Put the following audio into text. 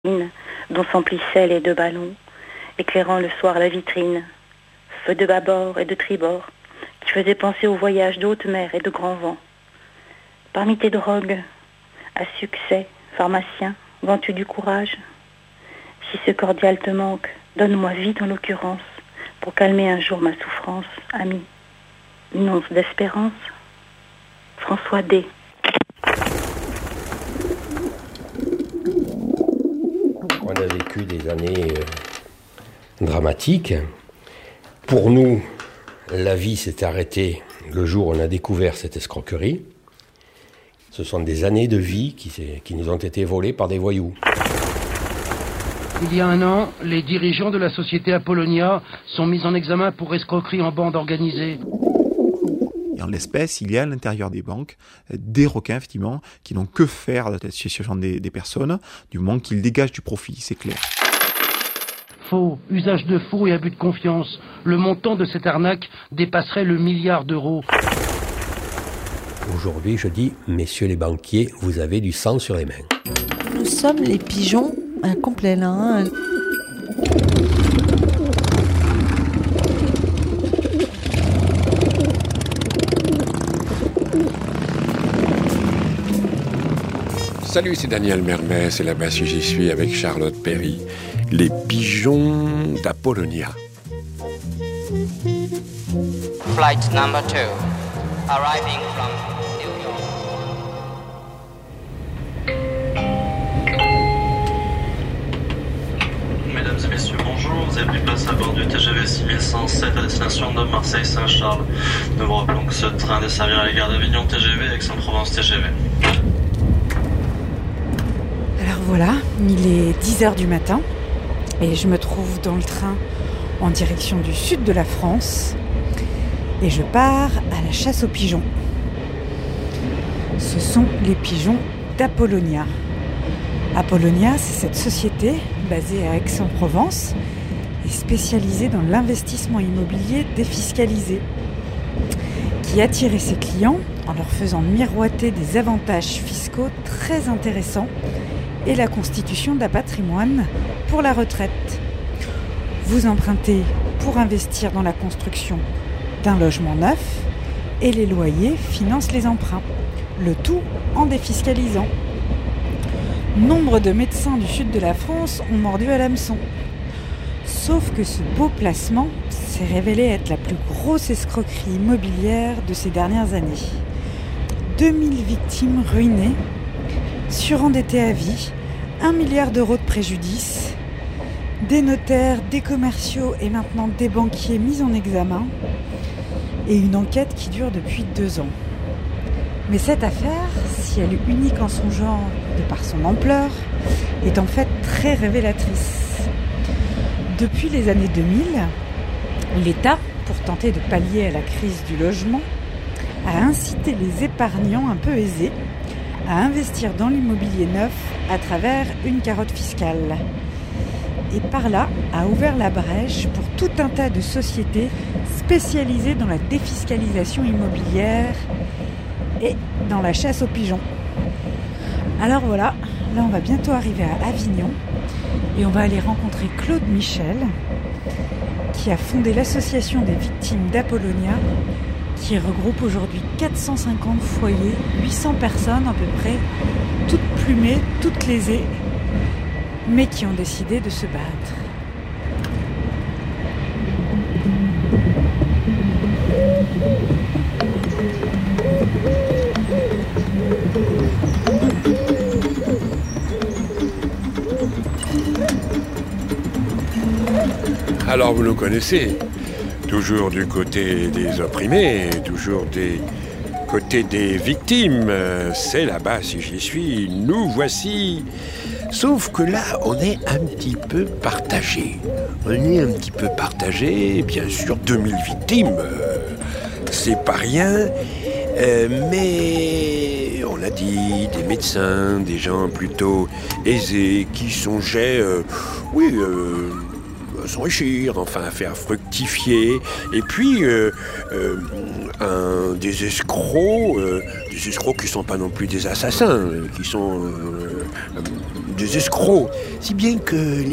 dont s'emplissaient les deux ballons, éclairant le soir la vitrine, feu de bâbord et de tribord, qui faisaient penser au voyage de haute mer et de grand vent. Parmi tes drogues, à succès, pharmacien, vends-tu du courage? Si ce cordial te manque, donne-moi vie en l'occurrence, pour calmer un jour ma souffrance, ami. Une once d'espérance. François D. On a vécu des années dramatiques. Pour nous, la vie s'est arrêtée le jour où on a découvert cette escroquerie. Ce sont des années de vie qui nous ont été volées par des voyous. Il y a un an, les dirigeants de la société Apollonia sont mis en examen pour escroquerie en bande organisée. Et en l'espèce, il y a à l'intérieur des banques des requins, effectivement, qui n'ont que faire de la situation des personnes, du moment qu'ils dégagent du profit, c'est clair. Faux, usage de faux et abus de confiance. Le montant de cette arnaque dépasserait le milliard d'euros. Aujourd'hui, je dis, messieurs les banquiers, vous avez du sang sur les mains. Nous sommes les pigeons incomplets là. Hein. Salut, c'est Daniel Mermet, c'est là-bas si j'y suis avec Charlotte Perry. Les pigeons d'Apollonia. Flight number 2, arriving from New York. Mesdames et messieurs, bonjour. Vous avez pris place à bord du TGV 6107 à destination de Marseille-Saint-Charles. Nous vous rappelons que ce train desservira les gares d'Avignon TGV et Aix-en-Provence TGV. Alors voilà, il est 10h du matin et je me trouve dans le train en direction du sud de la France et je pars à la chasse aux pigeons. Ce sont les pigeons d'Apollonia. Apollonia, c'est cette société basée à Aix-en-Provence et spécialisée dans l'investissement immobilier défiscalisé, qui attirait ses clients en leur faisant miroiter des avantages fiscaux très intéressants et la constitution d'un patrimoine pour la retraite. Vous empruntez pour investir dans la construction d'un logement neuf et les loyers financent les emprunts, le tout en défiscalisant. Nombre de médecins du sud de la France ont mordu à l'hameçon. Sauf que ce beau placement s'est révélé être la plus grosse escroquerie immobilière de ces dernières années. 2000 victimes ruinées, surendettés à vie, 1 milliard d'euros de préjudice, des notaires, des commerciaux et maintenant des banquiers mis en examen et une enquête qui dure depuis 2 ans. Mais cette affaire, si elle est unique en son genre de par son ampleur, est en fait très révélatrice. Depuis les années 2000, l'État, pour tenter de pallier à la crise du logement, a incité les épargnants un peu aisés à investir dans l'immobilier neuf à travers une carotte fiscale. Et par là, a ouvert la brèche pour tout un tas de sociétés spécialisées dans la défiscalisation immobilière et dans la chasse aux pigeons. Alors voilà, là on va bientôt arriver à Avignon et on va aller rencontrer Claude Michel qui a fondé l'association des victimes d'Apollonia qui regroupe aujourd'hui 450 foyers, 800 personnes à peu près, toutes plumées, toutes lésées, mais qui ont décidé de se battre. Alors vous nous connaissez, toujours du côté des opprimés, toujours du côté des victimes. C'est là-bas si j'y suis, nous voici. Sauf que là, on est un petit peu partagé. Bien sûr, 2000 victimes, c'est pas rien. Mais on a dit des médecins, des gens plutôt aisés qui songeaient, s'enrichir, enfin à faire fructifier. Et puis des escrocs qui sont pas non plus des assassins, qui sont des escrocs. Si bien que